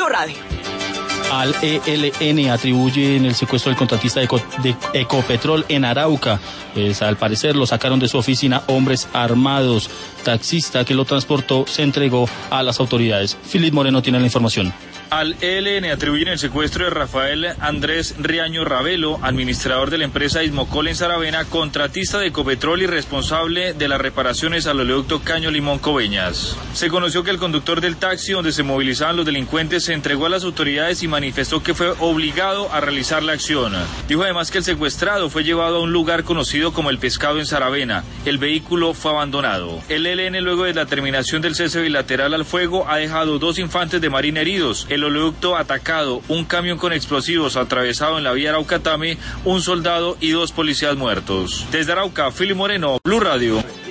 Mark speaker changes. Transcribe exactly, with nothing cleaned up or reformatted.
Speaker 1: Radio.
Speaker 2: Al E L N atribuyen el secuestro del contratista de, Eco, de Ecopetrol en Arauca. Pues, al parecer lo sacaron de su oficina hombres armados. Taxista que lo transportó se entregó a las autoridades. Filipe Moreno tiene la información.
Speaker 3: Al E L N atribuyen el secuestro de Rafael Andrés Riaño Ravelo, administrador de la empresa Ismocol en Saravena, contratista de Ecopetrol y responsable de las reparaciones al oleoducto Caño Limón Coveñas. Se conoció que el conductor del taxi donde se movilizaban los delincuentes se entregó a las autoridades y manifestó que fue obligado a realizar la acción. Dijo además que el secuestrado fue llevado a un lugar conocido como El Pescado en Saravena. El vehículo fue abandonado. El E L N, luego de la terminación del cese bilateral al fuego, ha dejado dos infantes de marina heridos. El oleoducto atacado, un camión con explosivos atravesado en la vía Arauca-Tame, un soldado y dos policías muertos. Desde Arauca, Filipe Moreno, Blue Radio.